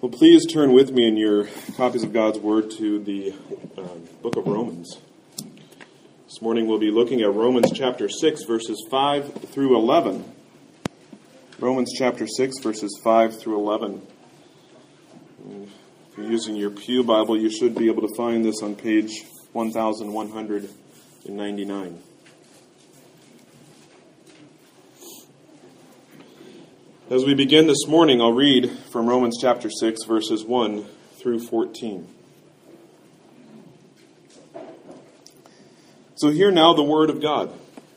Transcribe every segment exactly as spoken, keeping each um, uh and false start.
Well, please turn with me in your copies of God's Word to the uh, book of Romans. This morning we'll be looking at Romans chapter six, verses five through eleven. Romans chapter six, verses five through eleven. If you're using your Pew Bible, you should be able to find this on page one thousand one hundred ninety-nine. As we begin this morning, I'll read from Romans chapter six, verses one through fourteen. So hear now the word of God.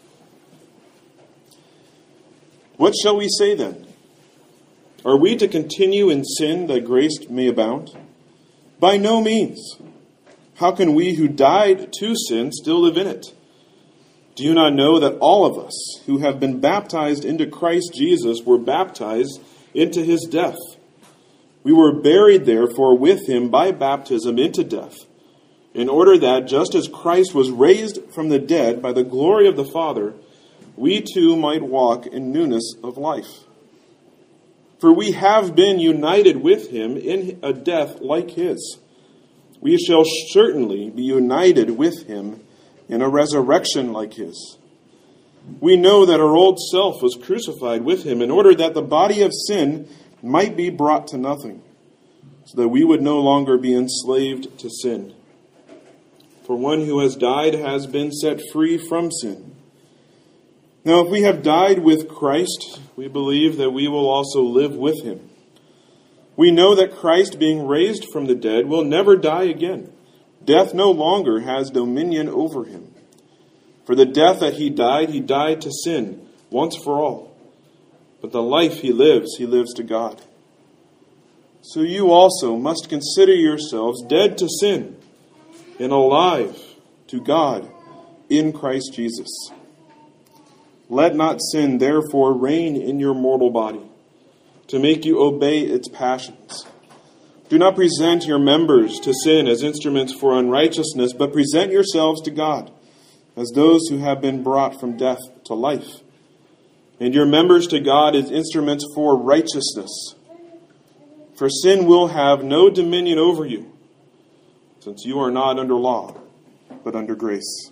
What shall we say then? Are we to continue in sin that grace may abound? By no means. How can we who died to sin still live in it? Do you not know that all of us who have been baptized into Christ Jesus were baptized into his death? We were buried therefore with him by baptism into death, in order that just as Christ was raised from the dead by the glory of the Father, we too might walk in newness of life. For we have been united with him in a death like his. We shall certainly be united with him in a resurrection like his. We know that our old self was crucified with him in order that the body of sin might be brought to nothing, so that we would no longer be enslaved to sin. For one who has died has been set free from sin. Now, if we have died with Christ, we believe that we will also live with him. We know that Christ, being raised from the dead, will never die again. Death no longer has dominion over him. For the death that he died, he died to sin once for all. But the life he lives, he lives to God. So you also must consider yourselves dead to sin and alive to God in Christ Jesus. Let not sin therefore reign in your mortal body, to make you obey its passions. Do not present your members to sin as instruments for unrighteousness, but present yourselves to God as those who have been brought from death to life, and your members to God as instruments for righteousness. For sin will have no dominion over you, since you are not under law, but under grace.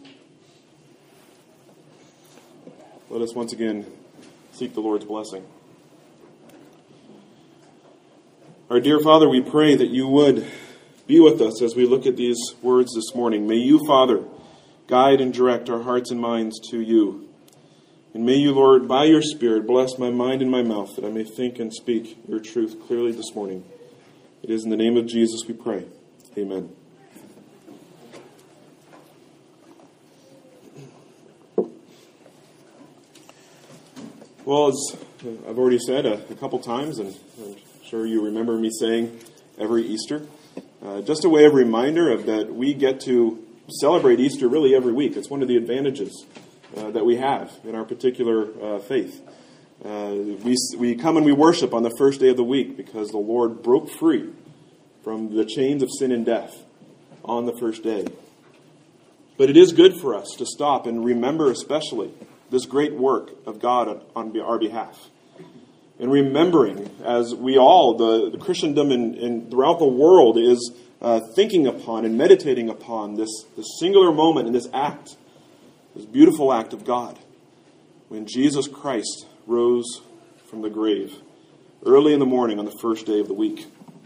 Let us once again seek the Lord's blessing. Our dear Father, we pray that you would be with us as we look at these words this morning. May you, Father, guide and direct our hearts and minds to you. And may you, Lord, by your Spirit, bless my mind and my mouth, that I may think and speak your truth clearly this morning. It is in the name of Jesus we pray. Amen. Well, as I've already said a, a couple times, and I'm sure you remember me saying every Easter, uh, just a way of reminder of that we get to celebrate Easter really every week. It's one of the advantages uh, that we have in our particular uh, faith. Uh, we we come and we worship on the first day of the week because the Lord broke free from the chains of sin and death on the first day. But it is good for us to stop and remember especially this great work of God on our behalf. And remembering, as we all, the, the Christendom in, in, throughout the world is uh, thinking upon and meditating upon this, this singular moment in this act, this beautiful act of God, when Jesus Christ rose from the grave early in the morning on the first day of the week.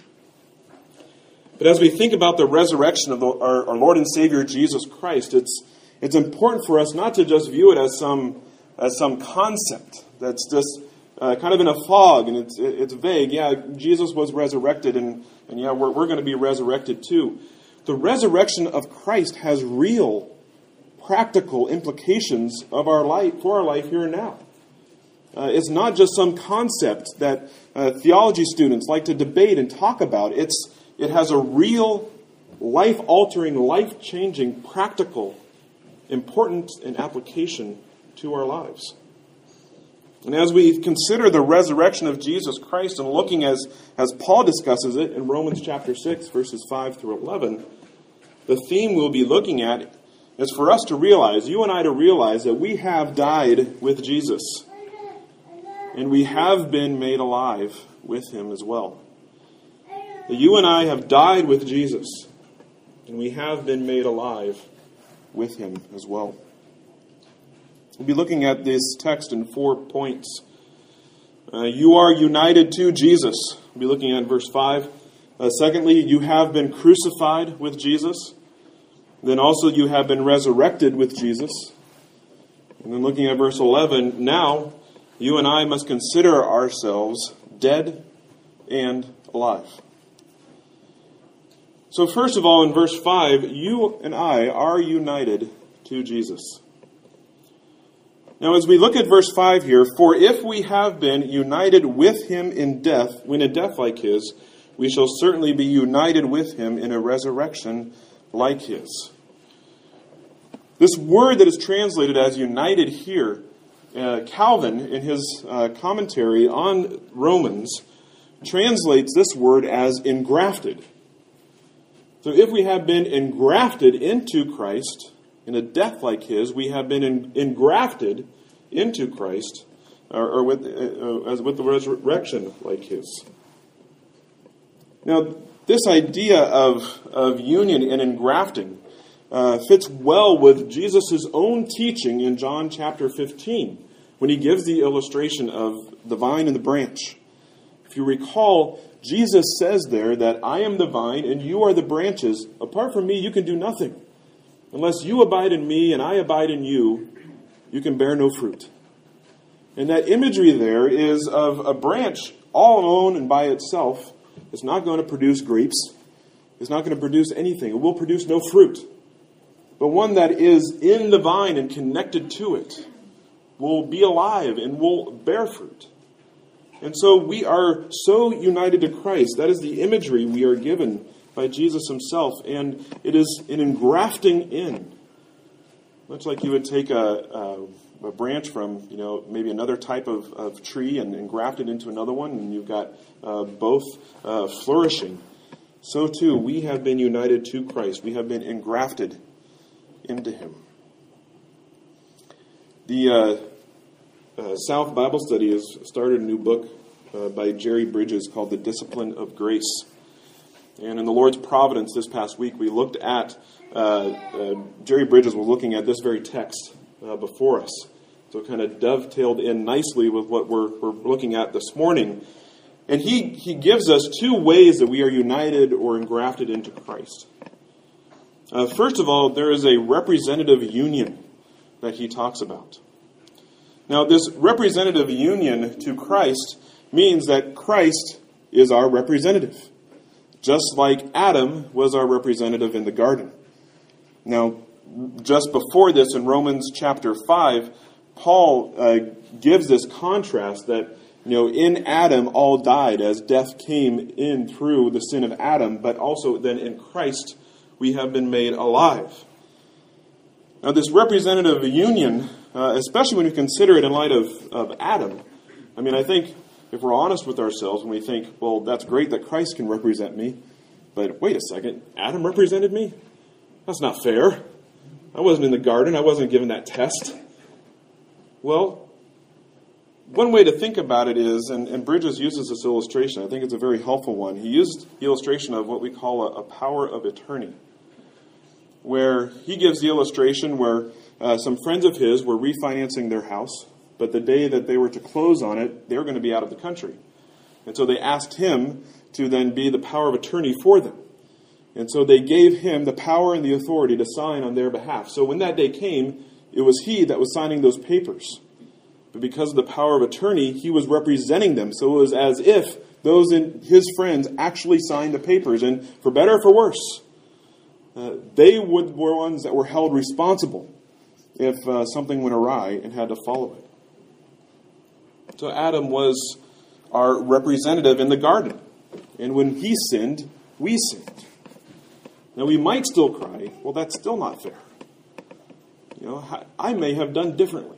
But as we think about the resurrection of the, our, our Lord and Savior Jesus Christ, it's it's important for us not to just view it as some as some concept that's just Uh, kind of in a fog, and it's it's vague. Yeah, Jesus was resurrected, and, and yeah, we're, we're going to be resurrected too. The resurrection of Christ has real, practical implications of our life, for our life here and now. Uh, it's not just some concept that uh, theology students like to debate and talk about. It's it has a real, life-altering, life-changing, practical importance and application to our lives. And as we consider the resurrection of Jesus Christ and looking as, as Paul discusses it in Romans chapter six, verses five through eleven, the theme we'll be looking at is for us to realize, you and I to realize, that we have died with Jesus. And we have been made alive with him as well. that you and I have died with Jesus, and we have been made alive with him as well. We'll be looking at this text in four points. Uh, you are united to Jesus. We'll be looking at verse five. Uh, secondly, you have been crucified with Jesus. Then also you have been resurrected with Jesus. And then looking at verse eleven, now you and I must consider ourselves dead and alive. So first of all, in verse five, you and I are united to Jesus. Now as we look at verse five here, for if we have been united with him in death, when a death like his, we shall certainly be united with him in a resurrection like his. This word that is translated as united here, uh, Calvin, in his uh, commentary on Romans, translates this word as engrafted. So if we have been engrafted into Christ, in a death like his, we have been in, engrafted into Christ, or, or with, uh, as with the resurrection like his. Now, this idea of, of union and engrafting uh, fits well with Jesus' own teaching in John chapter fifteen, when he gives the illustration of the vine and the branch. If you recall, Jesus says there that I am the vine and you are the branches. Apart from me, you can do nothing. Unless you abide in me and I abide in you, you can bear no fruit. And that imagery there is of a branch all alone and by itself. It's not going to produce grapes. It's not going to produce anything. It will produce no fruit. But one that is in the vine and connected to it will be alive and will bear fruit. And so we are so united to Christ. That is the imagery we are given by Jesus himself. And it is an engrafting in. Much like you would take a, a, a branch from, you know, maybe another type of, of tree and engraft it into another one, and you've got uh, both uh, flourishing. So too, we have been united to Christ. We have been engrafted into him. The uh, uh, South Bible Study has started a new book uh, by Jerry Bridges called The Discipline of Grace. And in the Lord's Providence this past week, we looked at, uh, uh, Jerry Bridges was looking at this very text uh, before us. So it kind of dovetailed in nicely with what we're, we're looking at this morning. And he, he gives us two ways that we are united or engrafted into Christ. Uh, first of all, there is a representative union that he talks about. Now, this representative union to Christ means that Christ is our representative, just like Adam was our representative in the garden. Now, just before this, in Romans chapter five, Paul uh, gives this contrast that, you know, in Adam all died as death came in through the sin of Adam, but also then in Christ we have been made alive. Now, this representative union, uh, especially when you consider it in light of, of Adam, I mean, I think if we're honest with ourselves and we think, well, that's great that Christ can represent me, but wait a second, Adam represented me? That's not fair. I wasn't in the garden. I wasn't given that test. Well, one way to think about it is, and, and Bridges uses this illustration, I think it's a very helpful one. He used the illustration of what we call a, a power of attorney, where he gives the illustration where uh, some friends of his were refinancing their house, but the day that they were to close on it, they were going to be out of the country. And so they asked him to then be the power of attorney for them. And so they gave him the power and the authority to sign on their behalf. So when that day came, it was he that was signing those papers. But because of the power of attorney, he was representing them. So it was as if those in his friends actually signed the papers. And for better or for worse, uh, they were the ones that were held responsible if uh, something went awry and had to follow it. So Adam was our representative in the garden. And when he sinned, we sinned. Now we might still cry, well, that's still not fair. You know, I may have done differently.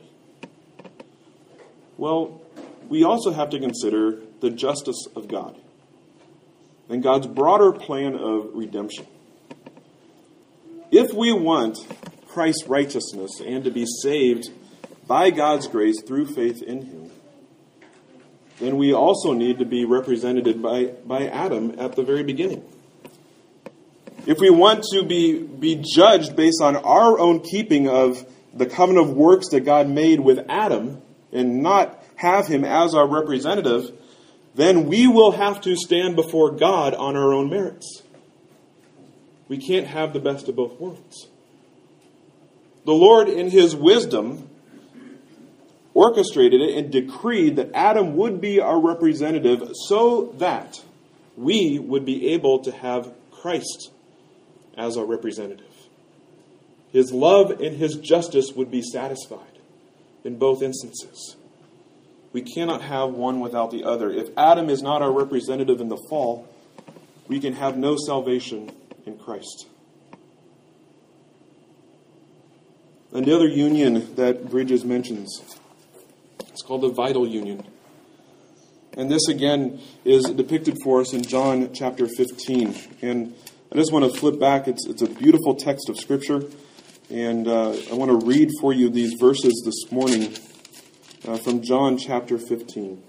Well, we also have to consider the justice of God and God's broader plan of redemption. If we want Christ's righteousness and to be saved by God's grace through faith in him, then we also need to be represented by, by Adam at the very beginning. If we want to be, be judged based on our own keeping of the covenant of works that God made with Adam and not have him as our representative, then we will have to stand before God on our own merits. We can't have the best of both worlds. The Lord, in his wisdom, orchestrated it and decreed that Adam would be our representative so that we would be able to have Christ as our representative. His love and his justice would be satisfied in both instances. We cannot have one without the other. If Adam is not our representative in the fall, we can have no salvation in Christ. And the other union that Bridges mentions, it's called the vital union. And this again is depicted for us in John chapter fifteen. And I just want to flip back. It's, it's a beautiful text of Scripture. And uh, I want to read for you these verses this morning uh, from John chapter fifteen.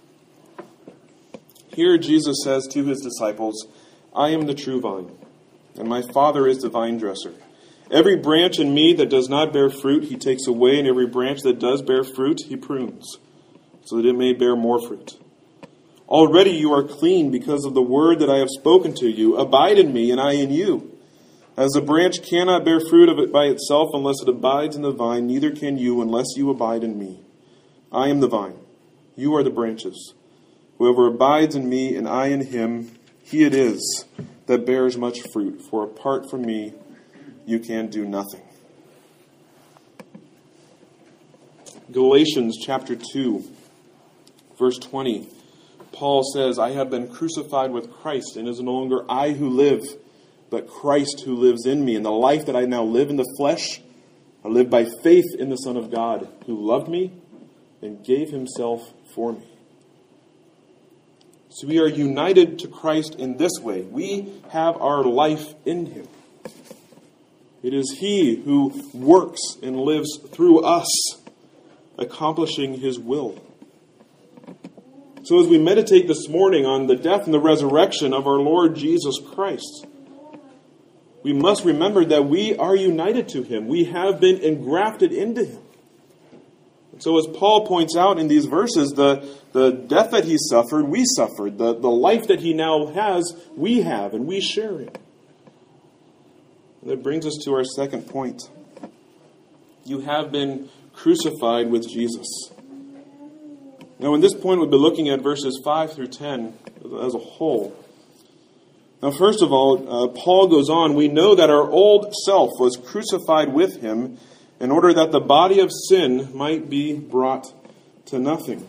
Here Jesus says to his disciples, "I am the true vine, and my Father is the vine dresser. Every branch in me that does not bear fruit, he takes away, and every branch that does bear fruit, he prunes, so that it may bear more fruit. Already you are clean because of the word that I have spoken to you. Abide in me, and I in you. As the branch cannot bear fruit of it by itself unless it abides in the vine, neither can you unless you abide in me. I am the vine, you are the branches. Whoever abides in me, and I in him, he it is that bears much fruit. For apart from me, you can do nothing." Galatians chapter two, verse twenty. Paul says, "I have been crucified with Christ, and it is no longer I who live, but Christ who lives in me. And the life that I now live in the flesh, I live by faith in the Son of God, who loved me and gave himself for me." So we are united to Christ in this way. We have our life in him. It is he who works and lives through us, accomplishing his will. So as we meditate this morning on the death and the resurrection of our Lord Jesus Christ, we must remember that we are united to him. We have been engrafted into him. And so as Paul points out in these verses, the, the death that he suffered, we suffered. The, the life that he now has, we have, and we share in. And that brings us to our second point. You have been crucified with Jesus. Now, in this point, we'll be looking at verses five through ten as a whole. Now, first of all, uh, Paul goes on, "We know that our old self was crucified with him in order that the body of sin might be brought to nothing."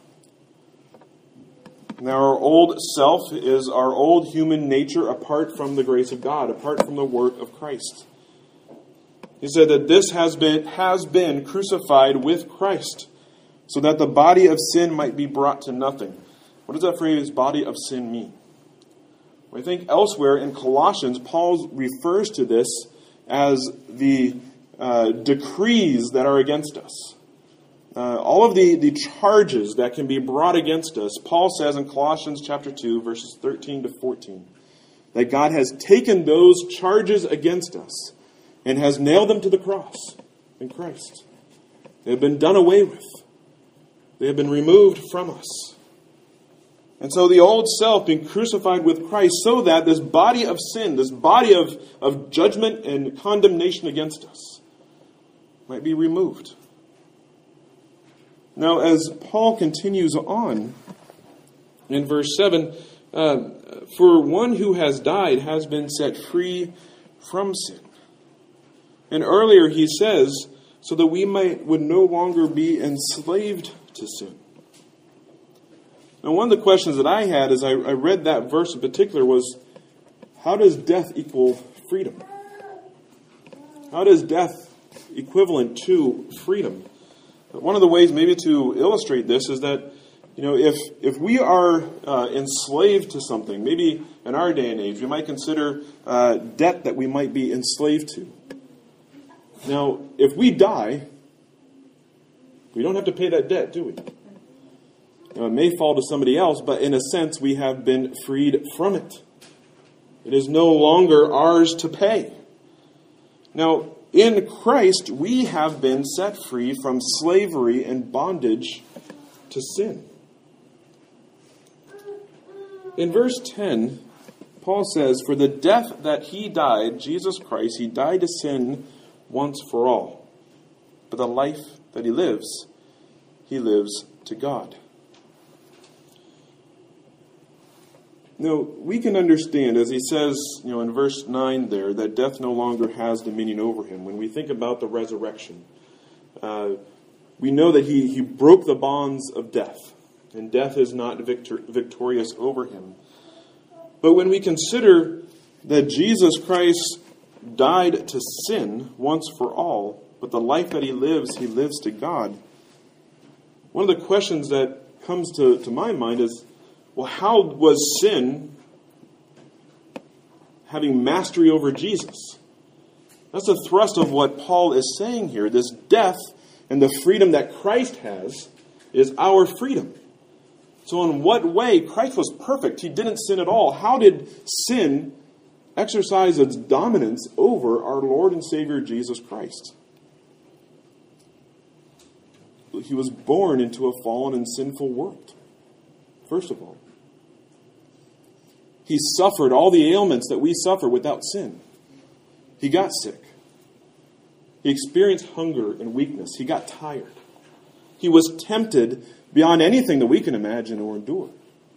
Now, our old self is our old human nature apart from the grace of God, apart from the work of Christ. He said that this has been, has been crucified with Christ, so that the body of sin might be brought to nothing. What does that phrase, body of sin, mean? Well, I think elsewhere in Colossians, Paul refers to this as the uh, decrees that are against us. Uh, all of the, the charges that can be brought against us, Paul says in Colossians chapter two, verses thirteen to fourteen, that God has taken those charges against us and has nailed them to the cross in Christ. They have been done away with. They have been removed from us. And so the old self being crucified with Christ so that this body of sin, this body of, of judgment and condemnation against us might be removed. Now, as Paul continues on in verse seven, uh, "For one who has died has been set free from sin." And earlier he says, so that we might would no longer be enslaved to sin. Now, one of the questions that I had as I, I read that verse in particular was, how does death equal freedom? How does death equivalent to freedom? One of the ways maybe to illustrate this is that, you know, if if we are uh, enslaved to something, maybe in our day and age, we might consider uh, debt that we might be enslaved to. Now, if we die, we don't have to pay that debt, do we? Now, it may fall to somebody else, but in a sense, we have been freed from it. It is no longer ours to pay. Now, in Christ, we have been set free from slavery and bondage to sin. In verse ten, Paul says, "For the death that he died, Jesus Christ, he died to sin once for all. But the life that he lives, he lives to God." Now, we can understand, as he says, you know, in verse nine there, that death no longer has dominion over him. When we think about the resurrection, uh, we know that he, he broke the bonds of death, and death is not victor- victorious over him. But when we consider that Jesus Christ died to sin once for all, but the life that he lives, he lives to God, one of the questions that comes to, to my mind is, well, how was sin having mastery over Jesus? That's the thrust of what Paul is saying here. This death and the freedom that Christ has is our freedom. So in what way? Christ was perfect. He didn't sin at all. How did sin exercise its dominance over our Lord and Savior Jesus Christ? He was born into a fallen and sinful world, first of all. He suffered all the ailments that we suffer without sin. He got sick. He experienced hunger and weakness. He got tired. He was tempted beyond anything that we can imagine or endure.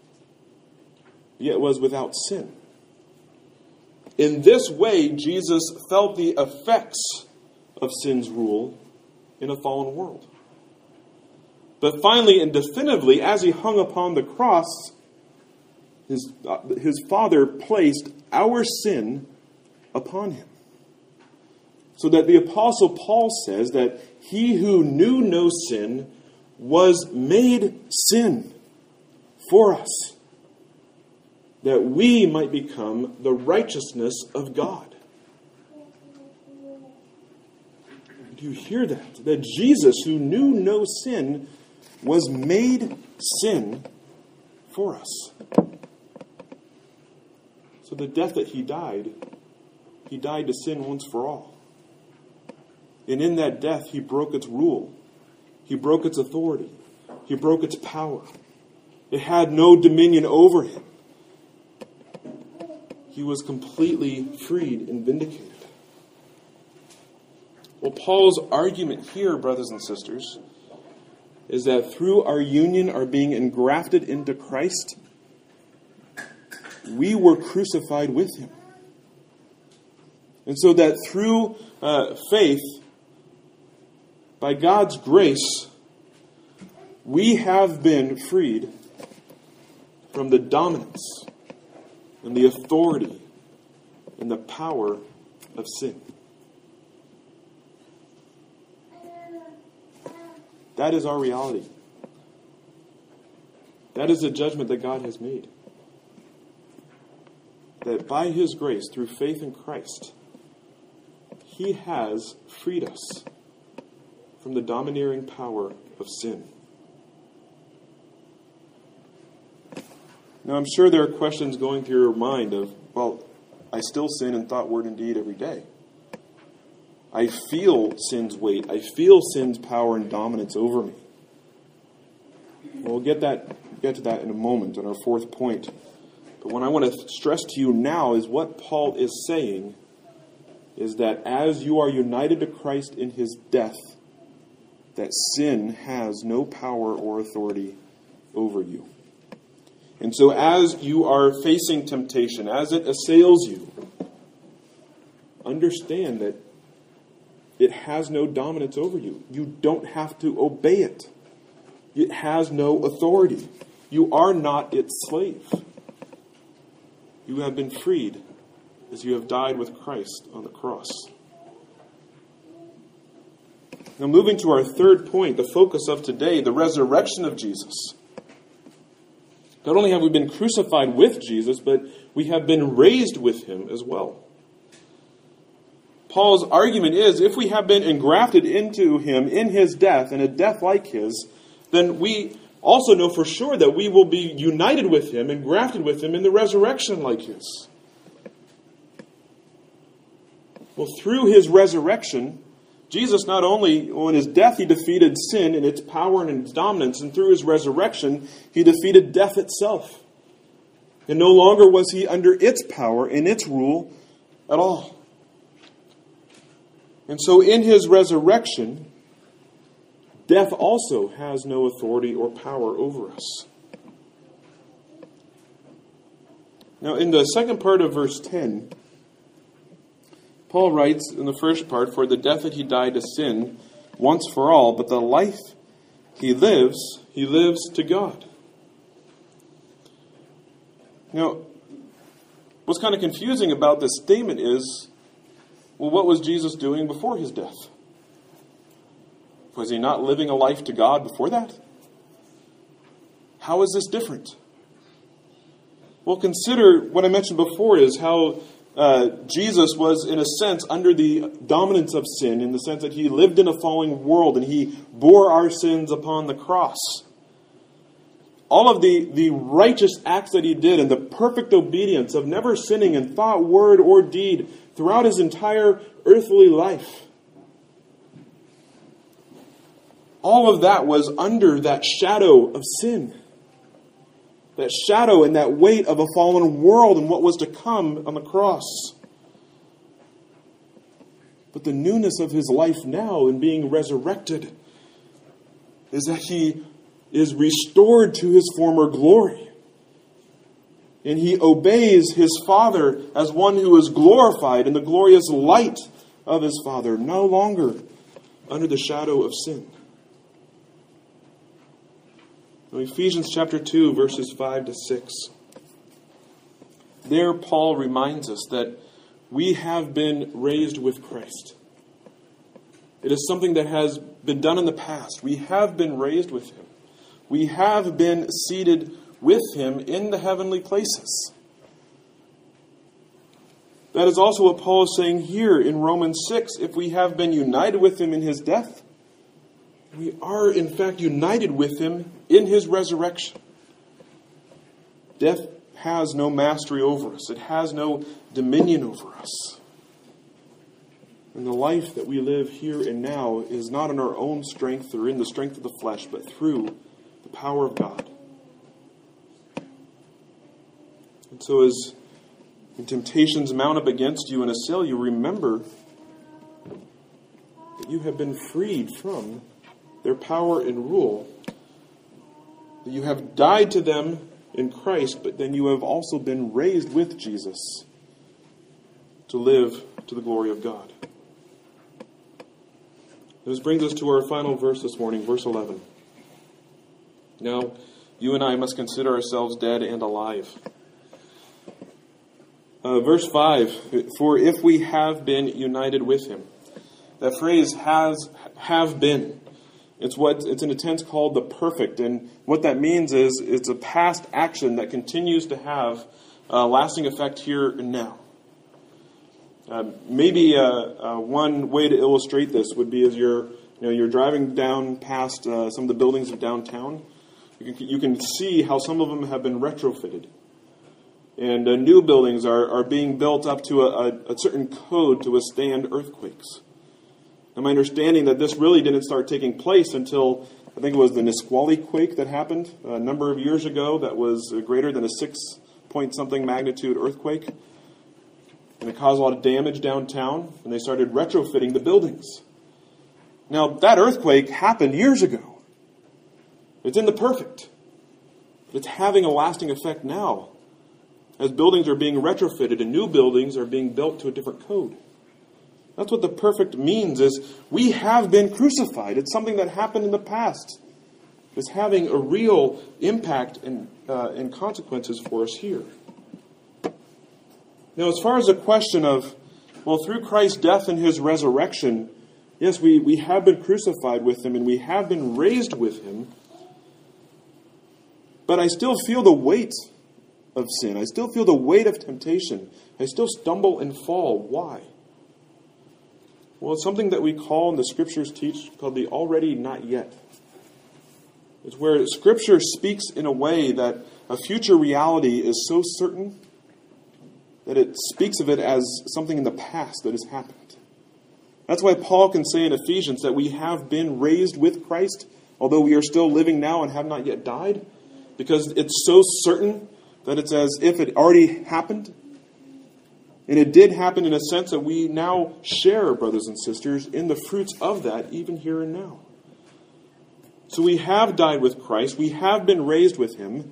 Yet was without sin. In this way, Jesus felt the effects of sin's rule in a fallen world. But finally and definitively, as he hung upon the cross, his, uh, his Father placed our sin upon him. So that the Apostle Paul says that he who knew no sin was made sin for us, that we might become the righteousness of God. Do you hear that? That Jesus, who knew no sin, was made sin for us. So the death that he died, he died to sin once for all. And in that death, he broke its rule. He broke its authority. He broke its power. It had no dominion over him. He was completely freed and vindicated. Well, Paul's argument here, brothers and sisters, is that through our union, our being engrafted into Christ, we were crucified with him. And so that through uh, faith, by God's grace, we have been freed from the dominance and the authority and the power of sin. That is our reality. That is the judgment that God has made. That by his grace, through faith in Christ, he has freed us from the domineering power of sin. Now, I'm sure there are questions going through your mind of, well, I still sin in thought, word, and deed every day. I feel sin's weight. I feel sin's power and dominance over me. Well, we'll get that, get to that in a moment on our fourth point. But what I want to stress to you now is what Paul is saying is that as you are united to Christ in his death, that sin has no power or authority over you. And so as you are facing temptation, as it assails you, understand that it has no dominance over you. You don't have to obey it. It has no authority. You are not its slave. You have been freed as you have died with Christ on the cross. Now, moving to our third point, the focus of today, the resurrection of Jesus. Not only have we been crucified with Jesus, but we have been raised with him as well. Paul's argument is, if we have been engrafted into him in his death, and a death like his, then we also know for sure that we will be united with him and grafted with him in the resurrection like his. Well, through his resurrection, Jesus not only, well, in his death, he defeated sin and its power and its dominance, and through his resurrection, he defeated death itself. And no longer was he under its power and its rule at all. And so in his resurrection, death also has no authority or power over us. Now, in the second part of verse ten, Paul writes in the first part, "For the death that he died to sin once for all, but the life he lives, he lives to God." Now, what's kind of confusing about this statement is, well, what was Jesus doing before his death? Was he not living a life to God before that? How is this different? Well, consider what I mentioned before is how uh, Jesus was, in a sense, under the dominance of sin, in the sense that he lived in a fallen world and he bore our sins upon the cross. All of the, the righteous acts that he did and the perfect obedience of never sinning in thought, word, or deed throughout his entire earthly life. All of that was under that shadow of sin. That shadow and that weight of a fallen world and what was to come on the cross. But the newness of his life now in being resurrected is that he is restored to his former glory. And he obeys his Father as one who is glorified in the glorious light of his Father, no longer under the shadow of sin. In Ephesians chapter two, verses five to six, there Paul reminds us that we have been raised with Christ. It is something that has been done in the past. We have been raised with him. We have been seated with him in the heavenly places. That is also what Paul is saying here in Romans six. If we have been united with him in his death, we are in fact united with him in his resurrection. Death has no mastery over us. It has no dominion over us. And the life that we live here and now is not in our own strength or in the strength of the flesh, but through the power of God. And so as temptations mount up against you and assail you, remember that you have been freed from their power and rule. That you have died to them in Christ, but then you have also been raised with Jesus to live to the glory of God. This brings us to our final verse this morning, verse eleven. Now, you and I must consider ourselves dead and alive. Uh, verse five, "For if we have been united with him." That phrase, has, have been. It's what it's in a tense called the perfect, and what that means is it's a past action that continues to have a lasting effect here and now. Uh, maybe uh, uh, one way to illustrate this would be as you're you know you're driving down past uh, some of the buildings of downtown. You can, you can see how some of them have been retrofitted, and uh, new buildings are, are being built up to a, a, a certain code to withstand earthquakes. And my understanding that this really didn't start taking place until, I think it was the Nisqually quake that happened a number of years ago that was greater than a six-point-something magnitude earthquake. And it caused a lot of damage downtown, and they started retrofitting the buildings. Now, that earthquake happened years ago. It's in the perfect. But it's having a lasting effect now as buildings are being retrofitted and new buildings are being built to a different code. That's what the perfect means, is we have been crucified. It's something that happened in the past. It's having a real impact and, uh, and consequences for us here. Now, as far as the question of, well, through Christ's death and his resurrection, yes, we, we have been crucified with him and we have been raised with him. But I still feel the weight of sin. I still feel the weight of temptation. I still stumble and fall. Why? Well, it's something that we call, and the scriptures teach, called the already not yet. It's where Scripture speaks in a way that a future reality is so certain that it speaks of it as something in the past that has happened. That's why Paul can say in Ephesians that we have been raised with Christ, although we are still living now and have not yet died, because it's so certain that it's as if it already happened. And it did happen in a sense that we now share, brothers and sisters, in the fruits of that, even here and now. So we have died with Christ. We have been raised with Him.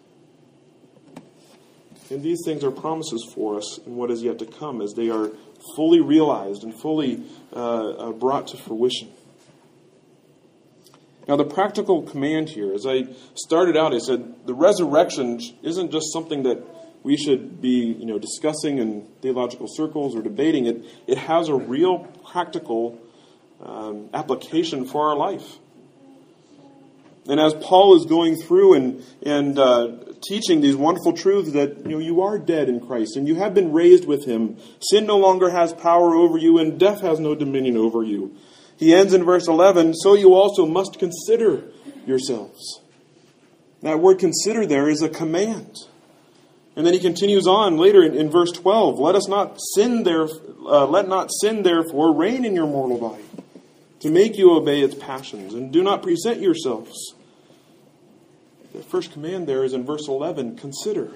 And these things are promises for us in what is yet to come as they are fully realized and fully uh, uh, brought to fruition. Now, the practical command here, as I started out, I said the resurrection isn't just something that we should be, you know, discussing in theological circles or debating. It, it has a real practical um, application for our life. And as Paul is going through and and uh, teaching these wonderful truths that, you know, you are dead in Christ and you have been raised with Him, sin no longer has power over you and death has no dominion over you. He ends in verse eleven, so you also must consider yourselves. That word consider there is a command. And then he continues on later in, in verse twelve, let us not sin there, uh, let not sin therefore reign in your mortal body, to make you obey its passions, and do not present yourselves. The first command there is in verse eleven, consider.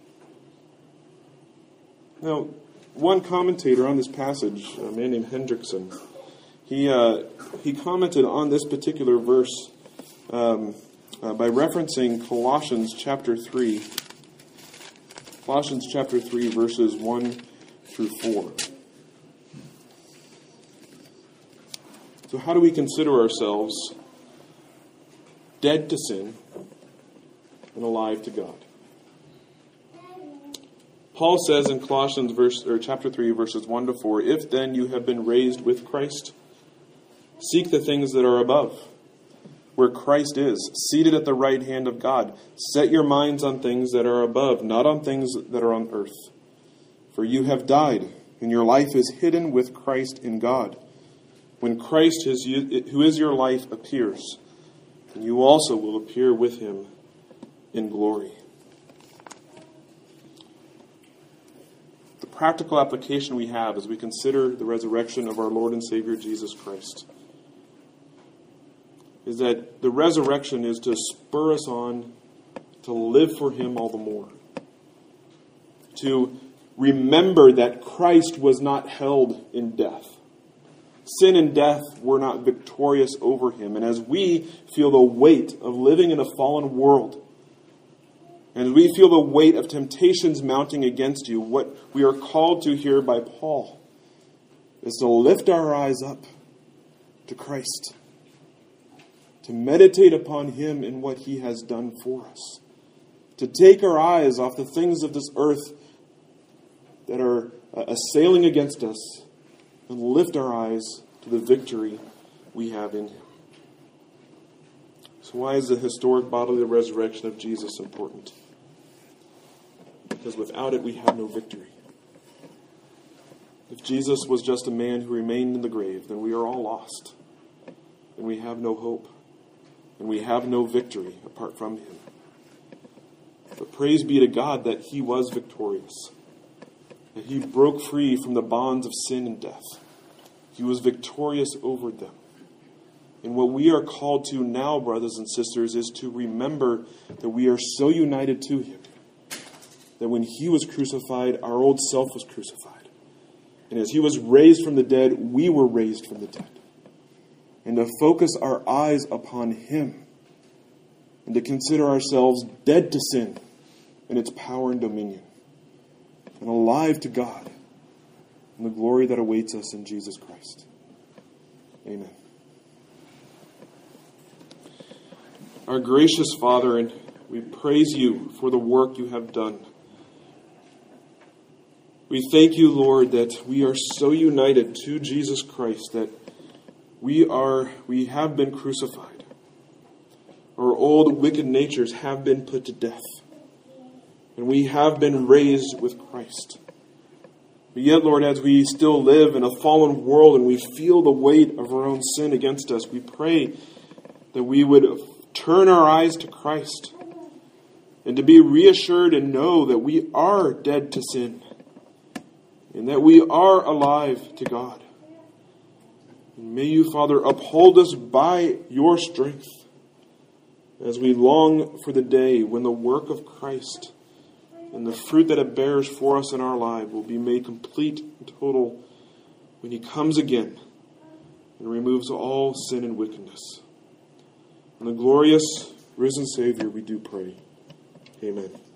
Now, one commentator on this passage, a man named Hendrickson, he uh, he commented on this particular verse um, uh, by referencing Colossians chapter three. Colossians chapter three, verses one through four. So how do we consider ourselves dead to sin and alive to God? Paul says in Colossians verse or chapter three, verses one to four, if then you have been raised with Christ, seek the things that are above, where Christ is, seated at the right hand of God. Set your minds on things that are above, not on things that are on earth. For you have died, and your life is hidden with Christ in God. When Christ, who is your life, appears, then you also will appear with Him in glory. The practical application we have as we consider the resurrection of our Lord and Savior Jesus Christ is that the resurrection is to spur us on to live for Him all the more. To remember that Christ was not held in death. Sin and death were not victorious over Him. And as we feel the weight of living in a fallen world, and as we feel the weight of temptations mounting against you, what we are called to here by Paul is to lift our eyes up to Christ. To meditate upon Him and what He has done for us. To take our eyes off the things of this earth that are uh, assailing against us and lift our eyes to the victory we have in Him. So why is the historic bodily resurrection of Jesus important? Because without it we have no victory. If Jesus was just a man who remained in the grave, then we are all lost. And we have no hope. And we have no victory apart from Him. But praise be to God that He was victorious. That He broke free from the bonds of sin and death. He was victorious over them. And what we are called to now, brothers and sisters, is to remember that we are so united to Him that when He was crucified, our old self was crucified. And as He was raised from the dead, we were raised from the dead. And to focus our eyes upon Him. And to consider ourselves dead to sin and its power and dominion. And alive to God and the glory that awaits us in Jesus Christ. Amen. Our gracious Father, and we praise You for the work You have done. We thank You, Lord, that we are so united to Jesus Christ that We are, we have been crucified. Our old wicked natures have been put to death. And we have been raised with Christ. But yet, Lord, as we still live in a fallen world and we feel the weight of our own sin against us, we pray that we would turn our eyes to Christ, and to be reassured and know that we are dead to sin, and that we are alive to God. And may you, Father, uphold us by your strength as we long for the day when the work of Christ and the fruit that it bears for us in our life will be made complete and total when he comes again and removes all sin and wickedness. In the glorious risen Savior we do pray. Amen.